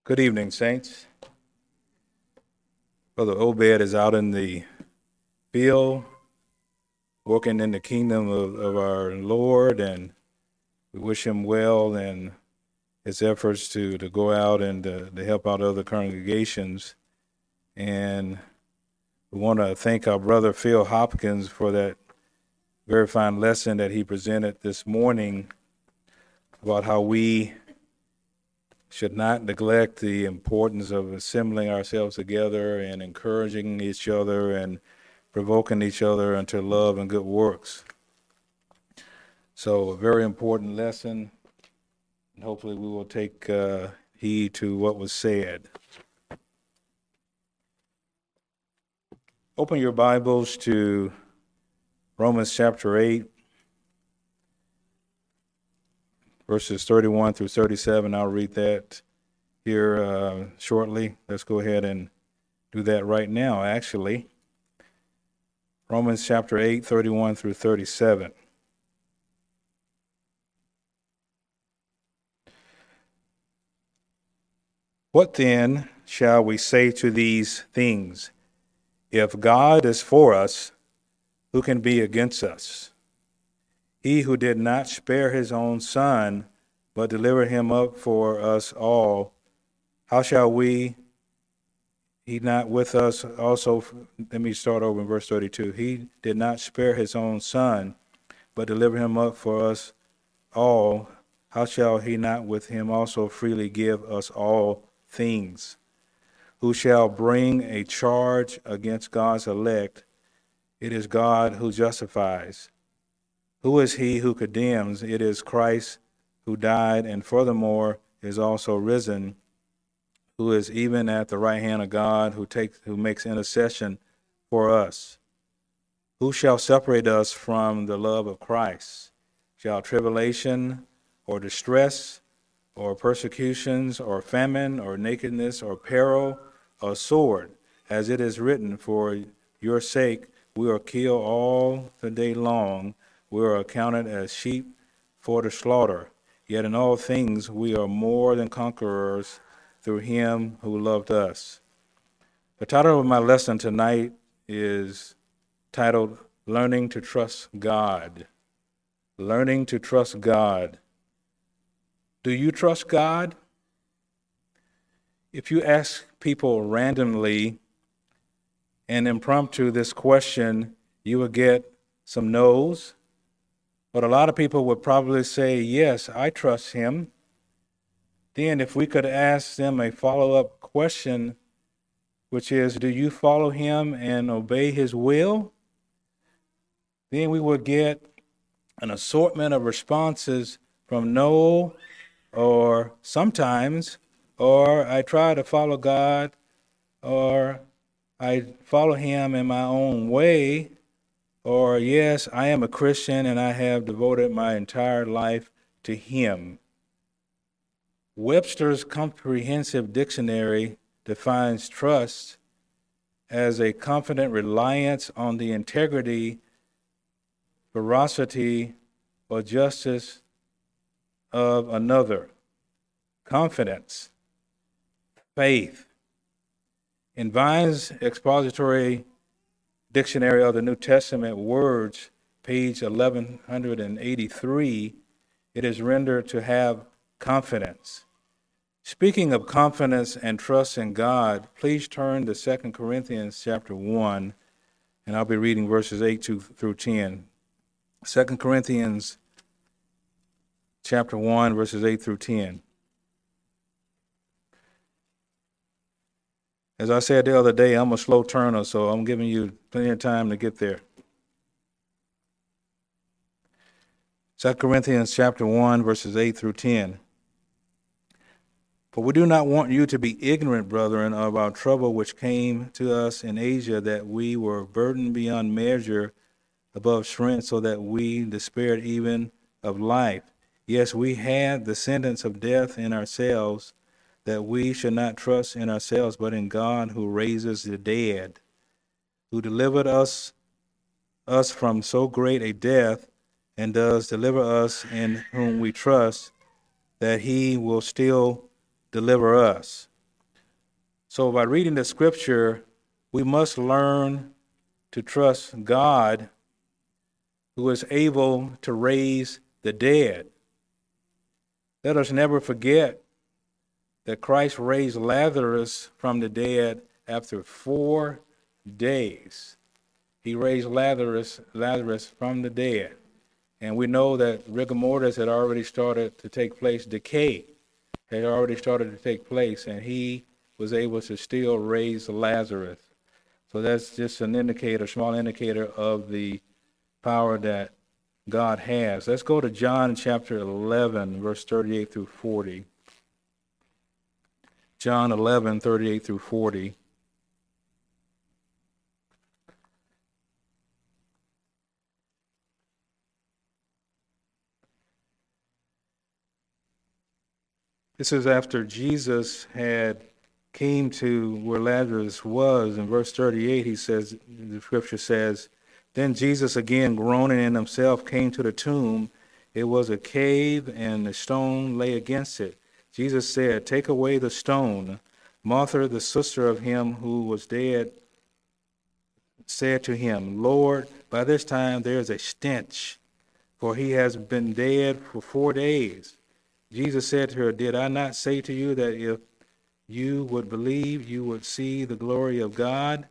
Good evening, saints. Brother Obed is out in the field, working in the kingdom of our Lord, and we wish him well in his efforts to go out and to help out other congregations. And we want to thank our brother Phil Hopkins for that very fine lesson that he presented this morning about how we should not neglect the importance of assembling ourselves together and encouraging each other and provoking each other into love and good works. So a very important lesson, and hopefully we will take heed to what was said. Open your Bibles to Romans chapter 8, verses 31 through 37. I'll read that here shortly. Let's go ahead and do that right now, actually. Romans chapter 8, 31 through 37. What then shall we say to these things? If God is for us, who can be against us? He who did not spare his own son, but delivered him up for us all, how shall he not with us also? Let me start over in verse 32. He did not spare his own son, but delivered him up for us all. How shall he not with him also freely give us all things? Who shall bring a charge against God's elect? It is God who justifies. Who is he who condemns? It is Christ who died and furthermore is also risen, who is even at the right hand of God, who makes intercession for us. Who shall separate us from the love of Christ? Shall tribulation or distress or persecutions or famine or nakedness or peril or sword? As it is written, for your sake we are killed all the day long. We are accounted as sheep for the slaughter. Yet in all things we are more than conquerors through him who loved us. The title of my lesson tonight is titled, Learning to Trust God. Learning to trust God. Do you trust God? If you ask people randomly and impromptu this question, you will get some no's. But a lot of people would probably say, yes, I trust him. Then if we could ask them a follow-up question, which is, do you follow him and obey his will? Then we would get an assortment of responses from no, or sometimes, or I try to follow God, or I follow him in my own way, or yes, I am a Christian and I have devoted my entire life to him. Webster's Comprehensive Dictionary defines trust as a confident reliance on the integrity, veracity, or justice of another. Confidence, faith. In Vine's Expository Dictionary of the New Testament Words, page 1183, it is rendered to have confidence. Speaking of confidence and trust in God, please turn to 2 Corinthians chapter 1, and I'll be reading verses 8 through 10. 2 Corinthians chapter 1, verses 8 through 10. As I said the other day, I'm a slow turner, so I'm giving you plenty of time to get there. 2 Corinthians chapter 1, verses 8 through 10. For we do not want you to be ignorant, brethren, of our trouble which came to us in Asia, that we were burdened beyond measure above strength, so that we despaired even of life. Yes, we had the sentence of death in ourselves, that we should not trust in ourselves, but in God who raises the dead, who delivered us from so great a death, and does deliver us, in whom we trust, that he will still deliver us. So by reading the scripture, we must learn to trust God, who is able to raise the dead. Let us never forget that Christ raised Lazarus from the dead after 4 days. He raised Lazarus from the dead. And we know that rigor mortis had already started to take place, decay had already started to take place, and he was able to still raise Lazarus. So that's just an indicator, small indicator of the power that God has. Let's go to John chapter 11, verse 38 through 40. John 11, 38 through 40. This is after Jesus had came to where Lazarus was. In verse 38, he says, the scripture says, "Then Jesus, again groaning in himself, came to the tomb. It was a cave, and the stone lay against it. Jesus said, 'Take away the stone.' Martha, the sister of him who was dead, said to him, 'Lord, by this time there is a stench, for he has been dead for 4 days.' Jesus said to her, 'Did I not say to you that if you would believe, you would see the glory of God?'"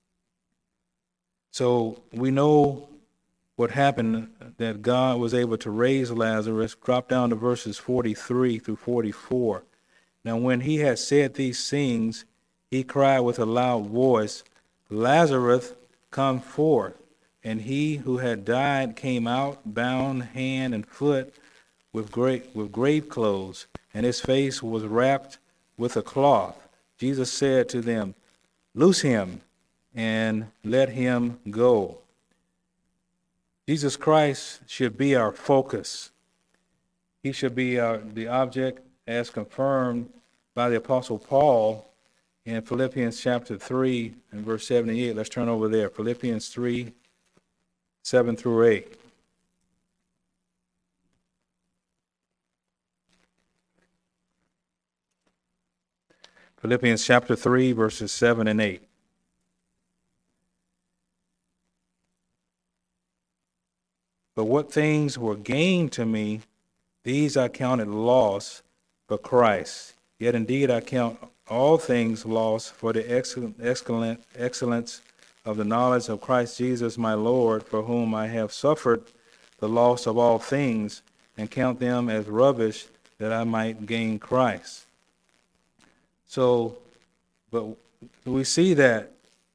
So we know what happened, that God was able to raise Lazarus. Drop down to verses 43 through 44. "Now when he had said these things, he cried with a loud voice, 'Lazarus, come forth.' And he who had died came out, bound hand and foot with grave clothes, and his face was wrapped with a cloth. Jesus said to them, 'Loose him and let him go.'" Jesus Christ should be our focus. He should be the object, as confirmed by the Apostle Paul in Philippians chapter 3 and verse 78. Let's turn over there. Philippians 3, 7 through 8. Philippians chapter 3, verses 7 and 8. "But what things were gained to me, these I counted loss for Christ. Yet indeed I count all things loss for the excellence of the knowledge of Christ Jesus my Lord, for whom I have suffered the loss of all things, and count them as rubbish, that I might gain Christ." So, but we see that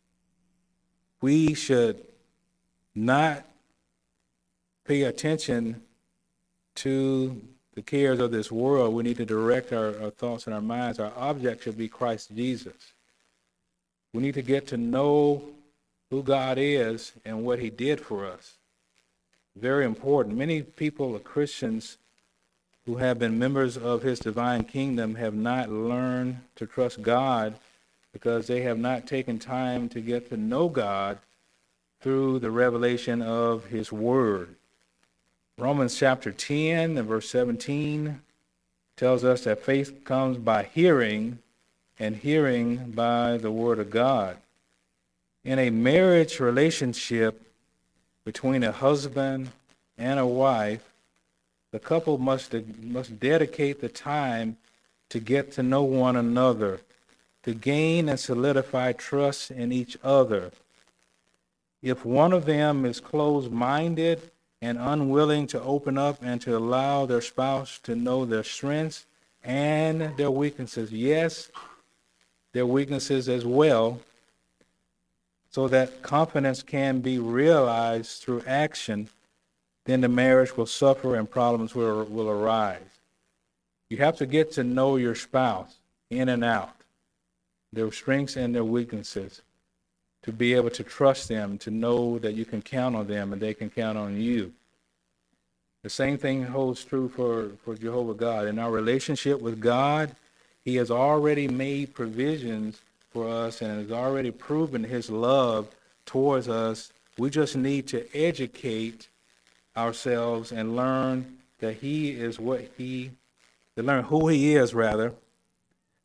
we should not pay attention to the cares of this world. We need to direct our thoughts and our minds. Our object should be Christ Jesus. We need to get to know who God is and what he did for us. Very important. Many people, Christians, who have been members of his divine kingdom, have not learned to trust God because they have not taken time to get to know God through the revelation of his word. Romans chapter 10 and verse 17 tells us that faith comes by hearing, and hearing by the word of God. In a marriage relationship between a husband and a wife, the couple must dedicate the time to get to know one another, to gain and solidify trust in each other. If one of them is closed-minded and unwilling to open up and to allow their spouse to know their strengths and their weaknesses, yes, their weaknesses as well, so that confidence can be realized through action, then the marriage will suffer and problems will arise. You have to get to know your spouse in and out, their strengths and their weaknesses, to be able to trust them, to know that you can count on them and they can count on you. The same thing holds true for Jehovah God. In our relationship with God, he has already made provisions for us and has already proven his love towards us. We just need to educate ourselves and learn that he is to learn who he is, rather,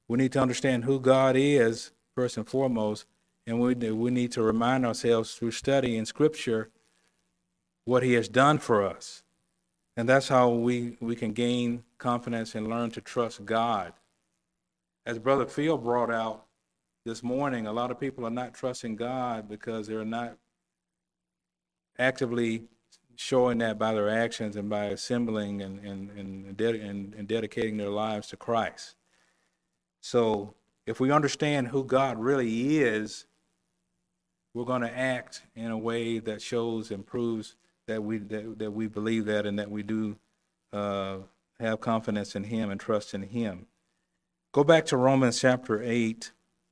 We need to understand who God is, first and foremost, and we need to remind ourselves through study in Scripture what he has done for us. And that's how we can gain confidence and learn to trust God. As Brother Phil brought out this morning, a lot of people are not trusting God because they're not actively showing that by their actions and by assembling and dedicating their lives to Christ. So if we understand who God really is, we're going to act in a way that shows and proves that we believe that and that we do have confidence in him and trust in him. Go back to Romans chapter 8.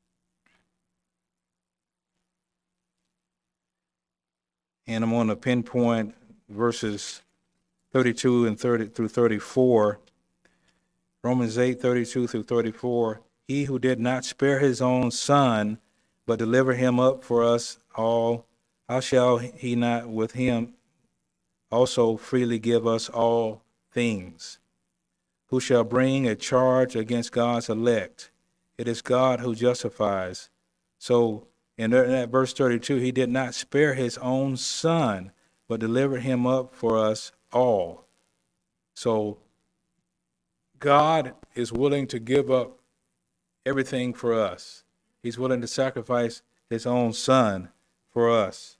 And I'm going to pinpoint verses 32 and 30 through 34. Romans 8, 32 through 34. He who did not spare his own son, but delivered him up for us all, how shall he not with him also freely give us all things? Who shall bring a charge against God's elect? It is God who justifies. So in that verse 32, he did not spare his own son, but delivered him up for us all. So God is willing to give up everything for us. He's willing to sacrifice his own son for us.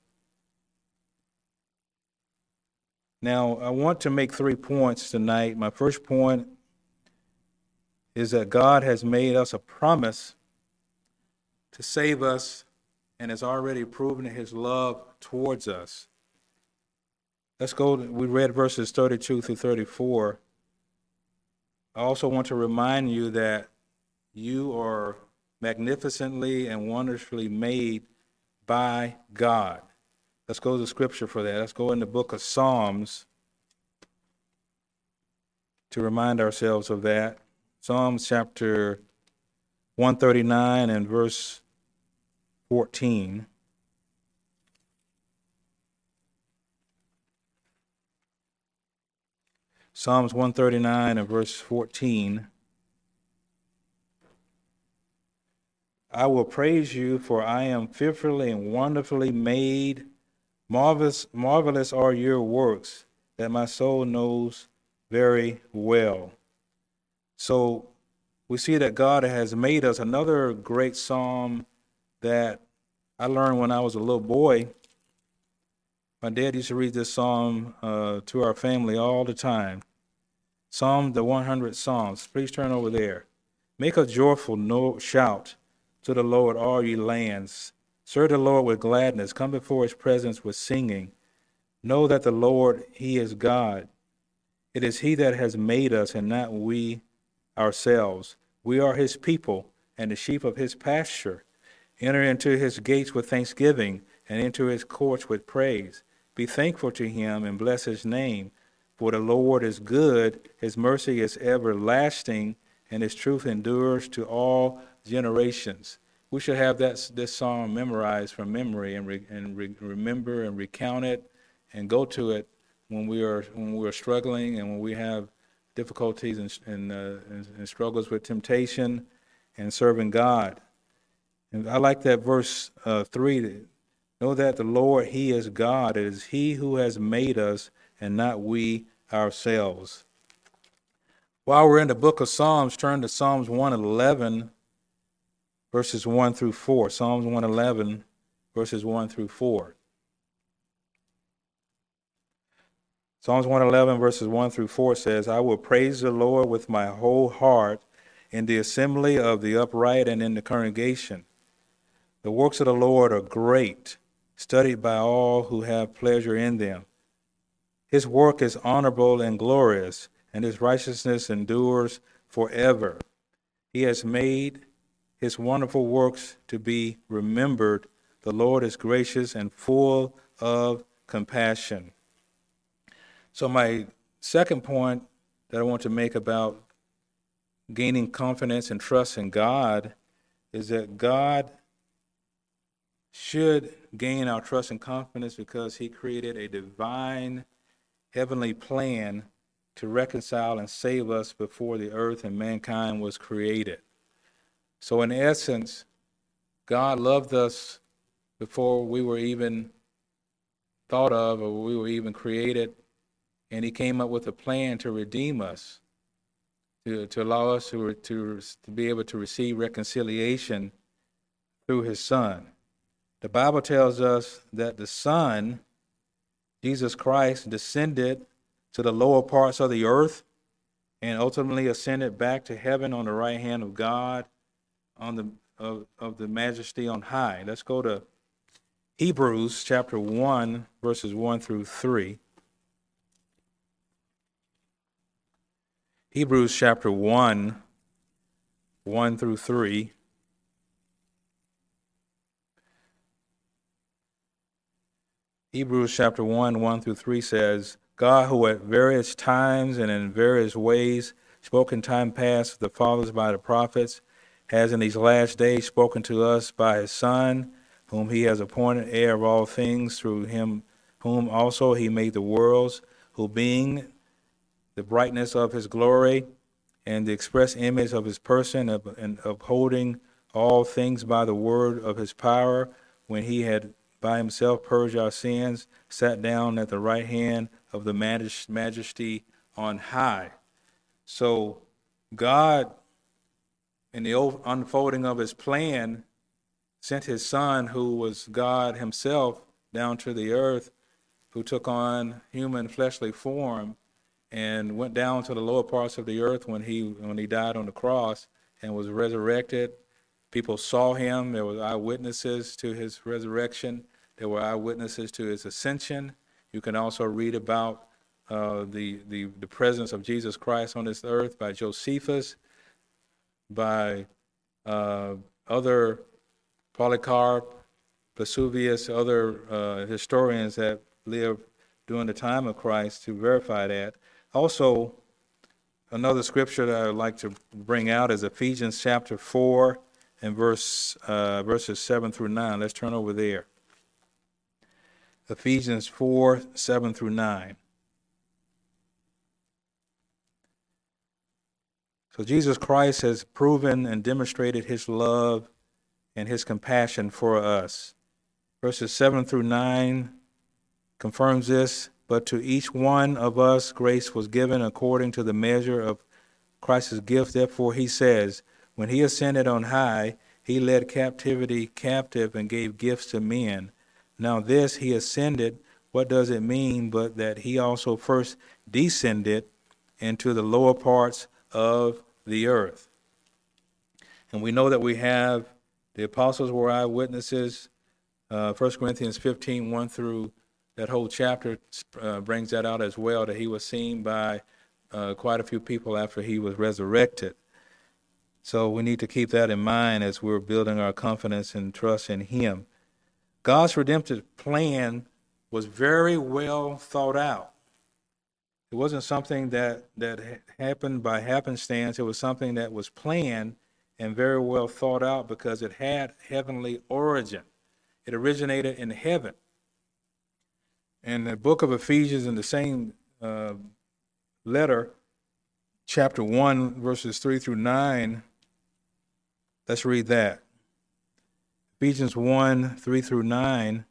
Now, I want to make 3 points tonight. My first point is that God has made us a promise to save us and has already proven his love towards us. Let's go. We read verses 32 through 34. I also want to remind you that you are magnificently and wonderfully made by God. Let's go to Scripture for that. Let's go in the book of Psalms to remind ourselves of that. Psalms chapter 139 and verse 14. Psalms 139 and verse 14. I will praise you, for I am fearfully and wonderfully made. Marvelous are your works, that my soul knows very well. So we see that God has made us. Another great psalm that I learned when I was a little boy. My dad used to read this psalm to our family all the time. Psalm, the 100 Psalms. Please turn over there. Make a joyful shout to the Lord, all ye lands. Serve the Lord with gladness. Come before his presence with singing. Know that the Lord, he is God. It is he that has made us and not we ourselves. We are his people and the sheep of his pasture. Enter into his gates with thanksgiving and into his courts with praise. Be thankful to him and bless his name. For the Lord is good, his mercy is everlasting, and his truth endures to all generations. We should have this psalm memorized from memory and remember and recount it and go to it when we are struggling and when we have difficulties and struggles with temptation and serving God. And I like that verse 3. Know that the Lord, he is God. It is he who has made us and not we ourselves. While we're in the book of Psalms, turn to Psalms 111, verses 1 through 4. Psalms 111, verses 1 through 4. Psalms 111, verses 1 through 4 says, I will praise the Lord with my whole heart in the assembly of the upright and in the congregation. The works of the Lord are great, studied by all who have pleasure in them. His work is honorable and glorious, and his righteousness endures forever. He has made his wonderful works to be remembered. The Lord is gracious and full of compassion. So my second point that I want to make about gaining confidence and trust in God is that God should gain our trust and confidence because he created a divine heavenly plan to reconcile and save us before the earth and mankind was created. So in essence, God loved us before we were even thought of or we were even created, and he came up with a plan to redeem us, to allow us to be able to receive reconciliation through his Son. The Bible tells us that the Son, Jesus Christ, descended to the lower parts of the earth and ultimately ascended back to heaven on the right hand of God, of the majesty on high. Let's go to Hebrews chapter 1, verses 1 through 3. Hebrews chapter 1, 1 through 3. Hebrews chapter 1, 1 through 3 says, God, who at various times and in various ways spoke in time past to the fathers by the prophets, has in these last days spoken to us by his Son, whom he has appointed heir of all things, through him whom also he made the worlds, who being the brightness of his glory and the express image of his person, and upholding all things by the word of his power, when he had by himself purged our sins, sat down at the right hand of the majesty on high. So God, in the unfolding of his plan, sent his Son, who was God himself, down to the earth, who took on human fleshly form and went down to the lower parts of the earth when he died on the cross and was resurrected. People saw him. There were eyewitnesses to his resurrection. There were eyewitnesses to his ascension. You can also read about the presence of Jesus Christ on this earth by Josephus, by other Polycarp, Vesuvius, other historians that lived during the time of Christ to verify that. Also, another scripture that I would like to bring out is Ephesians chapter 4 and verses 7 through 9. Let's turn over there. Ephesians 4, 7 through 9. So Jesus Christ has proven and demonstrated his love and his compassion for us. Verses 7 through 9 confirms this. But to each one of us grace was given according to the measure of Christ's gift. Therefore he says, when he ascended on high, he led captivity captive and gave gifts to men. Now this he ascended, what does it mean but that he also first descended into the lower parts of the earth? And we know that we have the apostles were eyewitnesses. 1 Corinthians 15, 1 through that whole chapter brings that out as well, that he was seen by quite a few people after he was resurrected. So we need to keep that in mind as we're building our confidence and trust in him. God's redemptive plan was very well thought out. It wasn't something that happened by happenstance. It was something that was planned and very well thought out because it had heavenly origin. It originated in heaven. In the book of Ephesians, in the same letter, chapter 1, verses 3 through 9, let's read that. Ephesians 1, 3 through 9,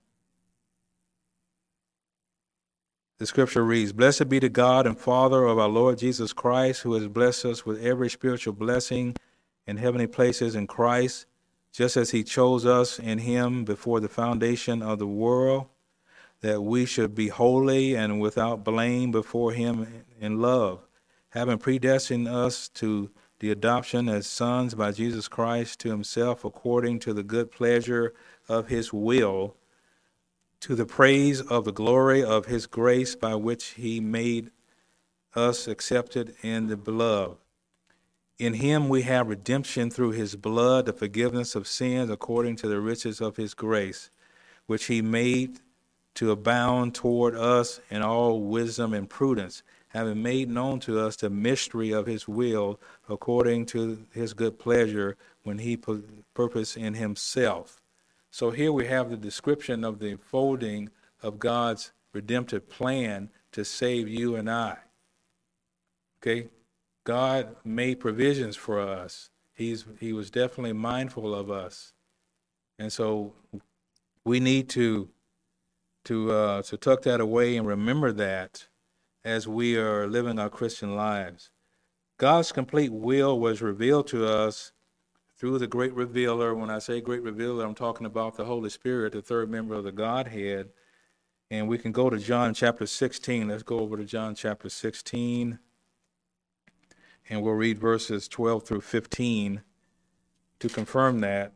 the scripture reads, Blessed be the God and Father of our Lord Jesus Christ, who has blessed us with every spiritual blessing in heavenly places in Christ, just as he chose us in him before the foundation of the world, that we should be holy and without blame before him in love, having predestined us to the adoption as sons by Jesus Christ to himself according to the good pleasure of his will, to the praise of the glory of his grace by which he made us accepted in the beloved. In him we have redemption through his blood, the forgiveness of sins according to the riches of his grace, which he made to abound toward us in all wisdom and prudence, having made known to us the mystery of his will according to his good pleasure when he purposed in himself. So here we have the description of the unfolding of God's redemptive plan to save you and I. Okay? God made provisions for us. He was definitely mindful of us. And so we need to tuck that away and remember that as we are living our Christian lives. God's complete will was revealed to us through the great revealer. When I say great revealer, I'm talking about the Holy Spirit, the third member of the Godhead. And we can go to John chapter 16. Let's go over to John chapter 16. And we'll read verses 12 through 15 to confirm that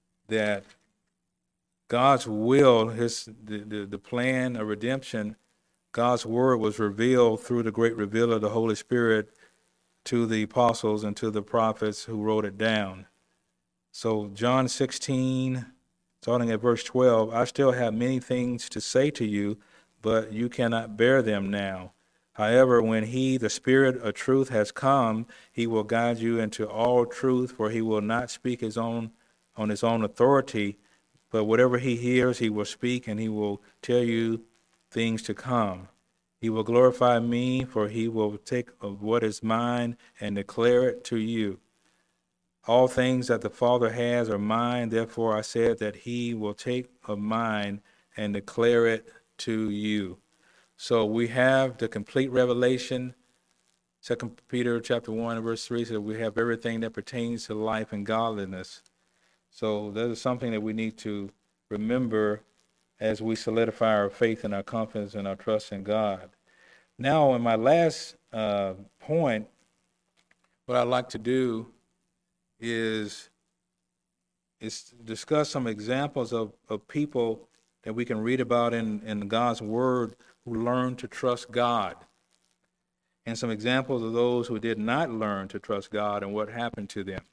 God's will, the plan of redemption, God's word was revealed through the great revealer, the Holy Spirit, to the apostles and to the prophets who wrote it down. So John 16, starting at verse 12, I still have many things to say to you, but you cannot bear them now. However, when he, the Spirit of truth, has come, he will guide you into all truth, for he will not speak on his own authority, but whatever he hears, he will speak, and he will tell you things to come. He will glorify me, for he will take of what is mine and declare it to you. All things that the Father has are mine, therefore I said that he will take of mine and declare it to you. So we have the complete revelation. 2 Peter chapter 1 verse 3 says we have everything that pertains to life and godliness. So that is something that we need to remember as we solidify our faith and our confidence and our trust in God. Now, in my last point, what I'd like to do is discuss some examples of people that we can read about in God's Word who learned to trust God, and some examples of those who did not learn to trust God and what happened to them.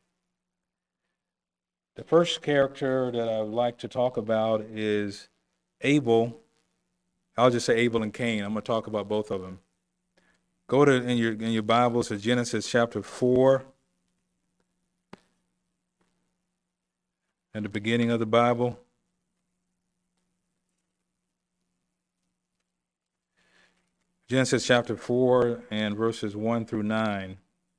The first character that I would like to talk about is Abel. I'll just say Abel and Cain. I'm going to talk about both of them. Go to in your Bibles to Genesis chapter 4. At the beginning of the Bible. Genesis chapter 4 and verses 1 through 9.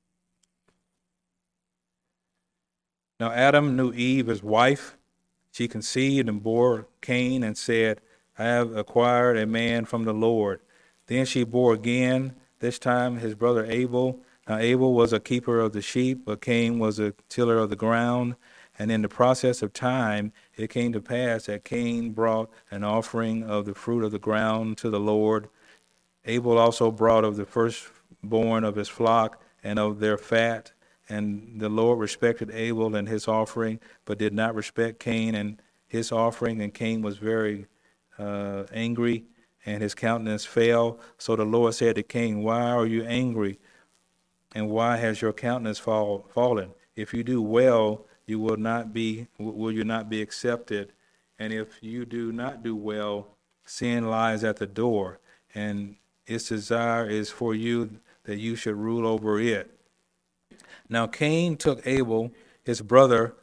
Now Adam knew Eve, his wife. She conceived and bore Cain and said, I have acquired a man from the Lord. Then she bore again, this time his brother Abel. Now Abel was a keeper of the sheep, but Cain was a tiller of the ground. And in the process of time, it came to pass that Cain brought an offering of the fruit of the ground to the Lord. Abel also brought of the firstborn of his flock and of their fat. And the Lord respected Abel and his offering, but did not respect Cain and his offering. And Cain was very angry, and his countenance fell. So the Lord said to Cain, why are you angry? And why has your countenance fallen? If you do well, will you not be accepted? And if you do not do well, sin lies at the door, and its desire is for you that you should rule over it. Now Cain took Abel, his brother,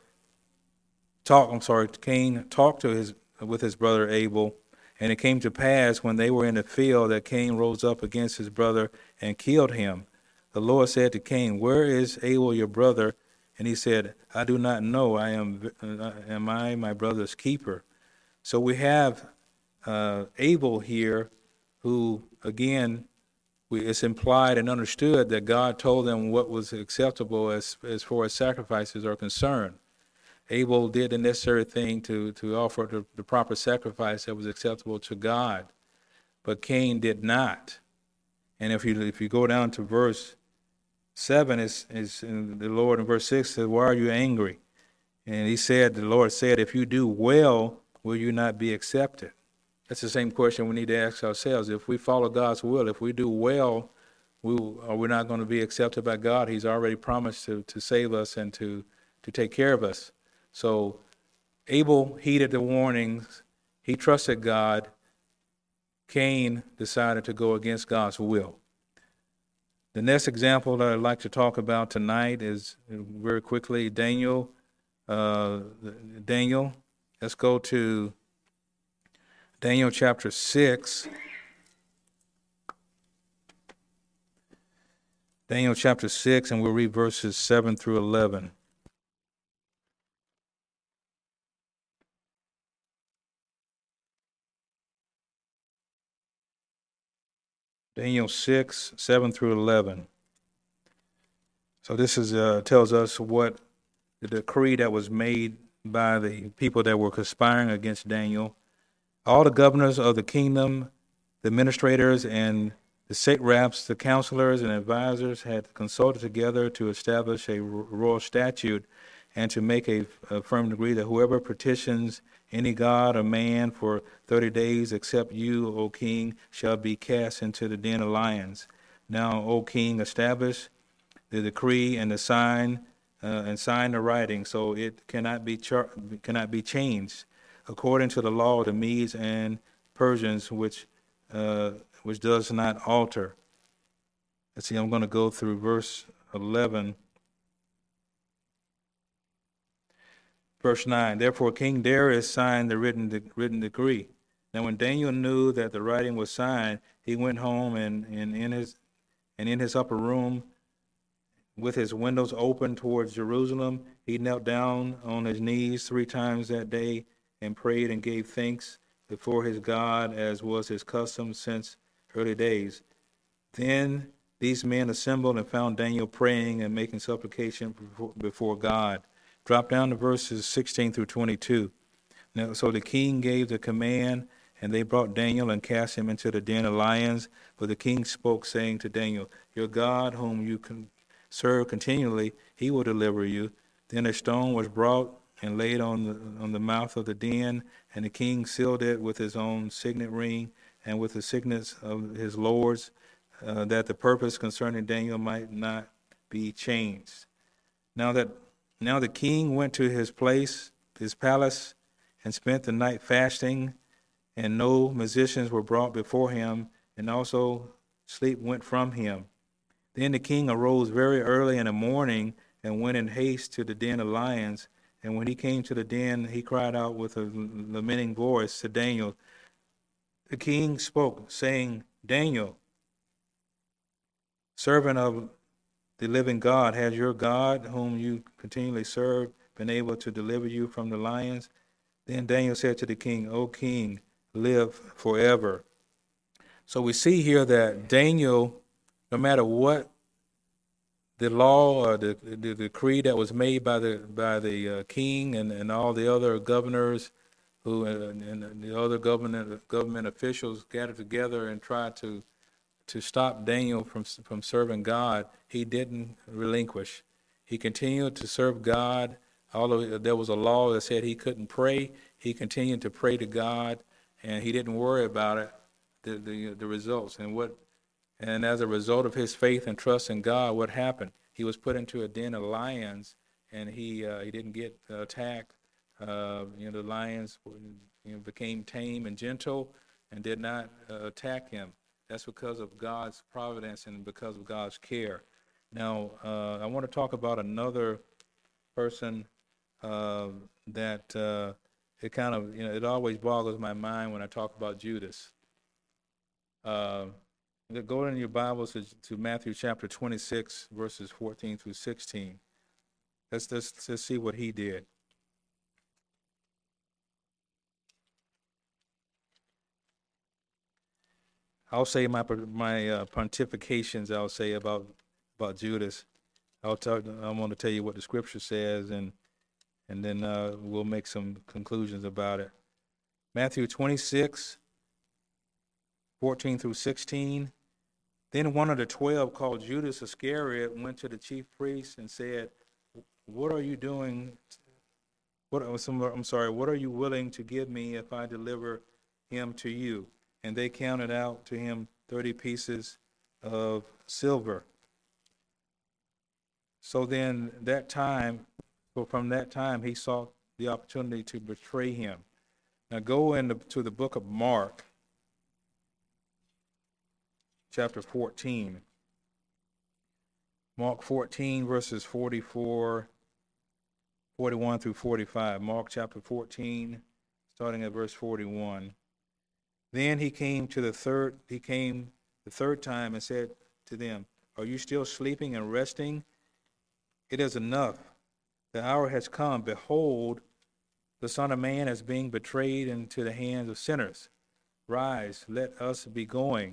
Cain talked with his brother Abel, and it came to pass when they were in the field that Cain rose up against his brother and killed him. The Lord said to Cain, where is Abel your brother? And he said, I do not know. Am I my brother's keeper? So we have Abel here, who again, it's implied and understood that God told them what was acceptable as far as sacrifices are concerned. Abel did the necessary thing to offer the proper sacrifice that was acceptable to God, but Cain did not. And if you go down to verse 7, is the Lord in verse 6 says, why are you angry? And the Lord said, if you do well, will you not be accepted? That's the same question we need to ask ourselves. If we follow God's will, if we do well, are we not going to be accepted by God? He's already promised to save us and to take care of us. So Abel heeded the warnings. He trusted God. Cain decided to go against God's will. The next example that I'd like to talk about tonight is very quickly Daniel. Let's go to Daniel chapter 6. Daniel chapter 6, and we'll read verses 7 through 11. Daniel 6, 7 through 11. So this is tells us what the decree that was made by the people that were conspiring against Daniel. All the governors of the kingdom, the administrators, and the satraps, the counselors, and advisors had consulted together to establish a royal statute and to make a firm decree that whoever petitions any god or man for 30 days except you, O king, shall be cast into the den of lions. Now, O king, establish the decree and the sign the writing, so it cannot be changed, according to the law of the Medes and Persians, which does not alter. Let's see. I'm going to go through verse 11. Verse 9. Therefore, King Darius signed the written decree. Now, when Daniel knew that the writing was signed, he went home and in his upper room, with his windows open towards Jerusalem, he knelt down on his knees 3 times that day and prayed and gave thanks before his God, as was his custom since early days. Then these men assembled and found Daniel praying and making supplication before God. Drop down to verses 16 through 22. Now, so the king gave the command, and they brought Daniel and cast him into the den of lions. But the king spoke, saying to Daniel, your God, whom you serve continually, he will deliver you. Then a stone was brought and laid on the mouth of the den, and the king sealed it with his own signet ring and with the signets of his lords, that the purpose concerning Daniel might not be changed. Now the king went to his palace, and spent the night fasting, and no musicians were brought before him, and also sleep went from him. Then the king arose very early in the morning and went in haste to the den of lions. And when he came to the den, he cried out with a lamenting voice to Daniel. The king spoke, saying, Daniel, servant of the living God, has your God, whom you continually serve, been able to deliver you from the lions? Then Daniel said to the king, O king, live forever. So we see here that Daniel, no matter what the law or the decree that was made by the king and all the other governors who and the other government officials gathered together and tried to stop Daniel from serving God, he didn't relinquish. He continued to serve God. Although there was a law that said he couldn't pray, he continued to pray to God, and he didn't worry about it, the results. And as a result of his faith and trust in God, what happened? He was put into a den of lions, and he didn't get attacked. The lions became tame and gentle and did not attack him. That's because of God's providence and because of God's care. Now, I want to talk about another person that it kind of, it always boggles my mind when I talk about Judas. Go in your Bibles to Matthew chapter 26, verses 14 through 16. Let's see what he did. I'll say my pontifications. I'll say about Judas. I want to tell you what the scripture says, and then we'll make some conclusions about it. Matthew 26, 14 through 16. Then one of the 12, called Judas Iscariot, went to the chief priests and said, "What are you doing? What are you willing to give me if I deliver him to you?" And they counted out to him 30 pieces of silver. So from that time, he sought the opportunity to betray him. Now go to the book of Mark, chapter 14. Mark 14, verses 41 through 45. Mark chapter 14, starting at verse 41. Then he came the third time and said to them, "Are you still sleeping and resting? It is enough. The hour has come. Behold, the Son of Man is being betrayed into the hands of sinners. Rise, let us be going.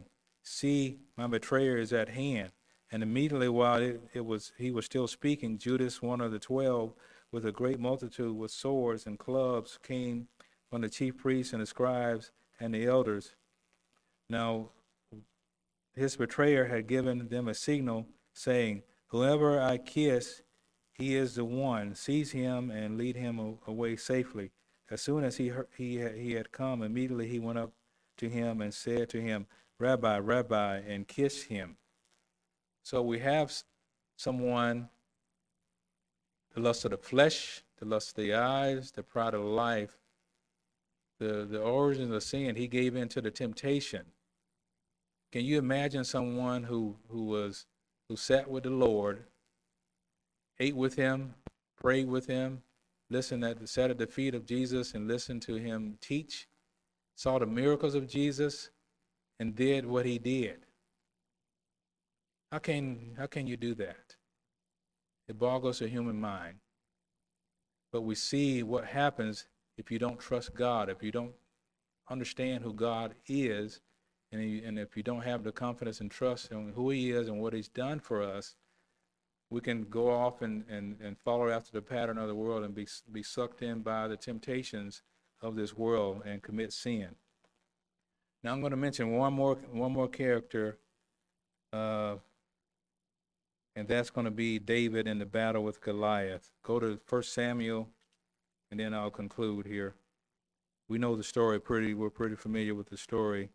See, my betrayer is at hand. And immediately while he was still speaking, Judas, one of the 12, with a great multitude with swords and clubs, came from the chief priests and the scribes and the elders. Now his betrayer had given them a signal, saying, "Whoever I kiss, he is the one. Seize him and lead him away safely." As soon as he had come, immediately he went up to him and said to him, "Rabbi, Rabbi," and kissed him. So we have someone, the lust of the flesh, the lust of the eyes, the pride of life, the origin of sin. He gave in to the temptation. Can you imagine someone who sat with the Lord, ate with him, prayed with him, sat at the feet of Jesus and listened to him teach, saw the miracles of Jesus, and did what he did? How can you do that? It boggles the human mind. But we see what happens if you don't trust God, if you don't understand who God is, and if you don't have the confidence and trust in who he is and what he's done for us. We can go off and follow after the pattern of the world and be sucked in by the temptations of this world and commit sin. Now I'm going to mention one more character, and that's going to be David in the battle with Goliath. Go to 1 Samuel, and then I'll conclude here. We know the story we're pretty familiar with the story.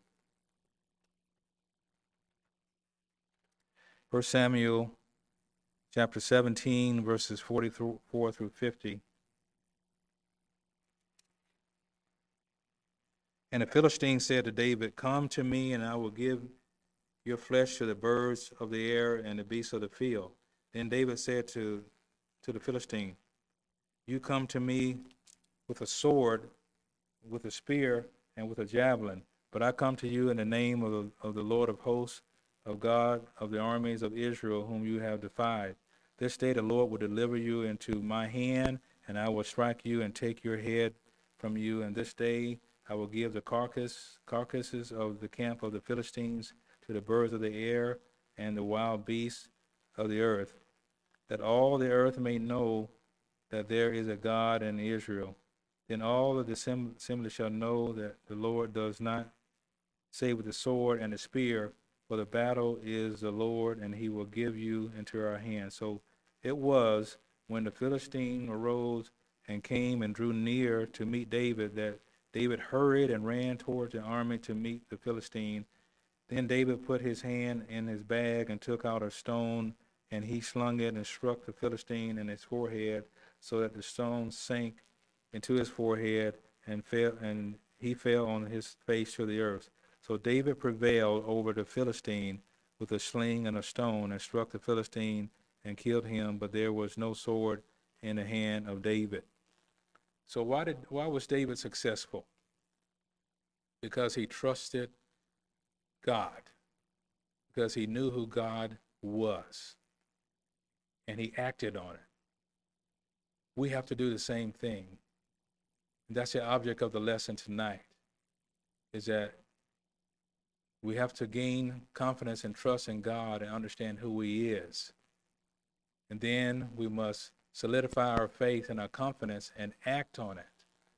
1 Samuel chapter 17, verses 44 through 50. And the Philistine said to David, "Come to me, and I will give your flesh to the birds of the air and the beasts of the field." Then David said to the Philistine, "You come to me with a sword, with a spear, and with a javelin, but I come to you in the name of the Lord of hosts, of God of the armies of Israel, whom you have defied. This day the Lord will deliver you into my hand, and I will strike you and take your head from you. And this day I will give the carcasses of the camp of the Philistines to the birds of the air and the wild beasts of the earth, that all the earth may know that there is a God in Israel. Then all of the assembly shall know that the Lord does not save with the sword and the spear, for the battle is the Lord, and he will give you into our hands." So it was when the Philistine arose and came and drew near to meet David that David hurried and ran towards the army to meet the Philistine. Then David put his hand in his bag and took out a stone, and he slung it and struck the Philistine in his forehead, so that the stone sank into his forehead and he fell on his face to the earth. So David prevailed over the Philistine with a sling and a stone, and struck the Philistine and killed him, but there was no sword in the hand of David. So why was David successful? Because he trusted God, because he knew who God was, and he acted on it. We have to do the same thing. And that's the object of the lesson tonight, is that we have to gain confidence and trust in God and understand who he is. And then we must solidify our faith and our confidence and act on it.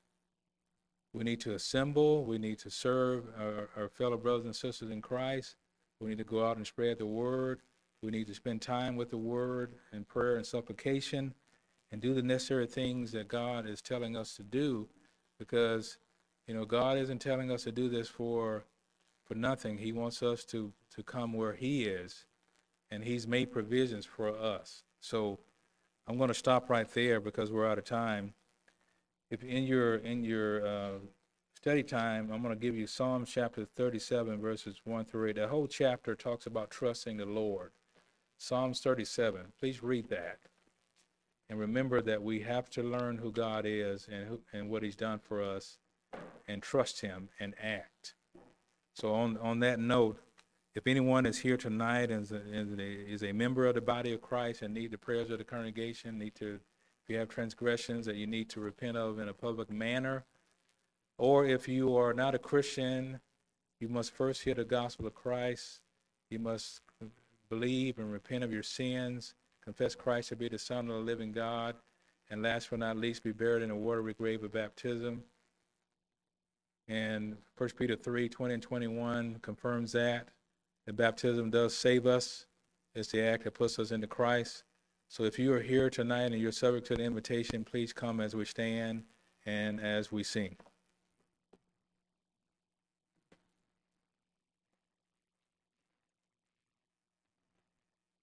We need to assemble. We need to serve our fellow brothers and sisters in Christ. We need to go out and spread the word. We need to spend time with the word and prayer and supplication and do the necessary things that God is telling us to do, because, God isn't telling us to do this for nothing. He wants us to come where he is, and he's made provisions for us. So I'm going to stop right there because we're out of time. If in your study time, I'm going to give you Psalm chapter 37, verses 1 through 8. That whole chapter talks about trusting the Lord. Psalms 37. Please read that. And remember that we have to learn who God is and what he's done for us, and trust him and act. So on that note, if anyone is here tonight and is a member of the body of Christ and need the prayers of the congregation, if you have transgressions that you need to repent of in a public manner, or if you are not a Christian, you must first hear the gospel of Christ You must believe and repent of your sins, confess Christ to be the Son of the living God, and last but not least, be buried in a watery grave of baptism. And 1 Peter 3:20 and 21 confirms that baptism does save us. It's the act that puts us into Christ. So if you are here tonight and you're subject to the invitation, please come as we stand and as we sing.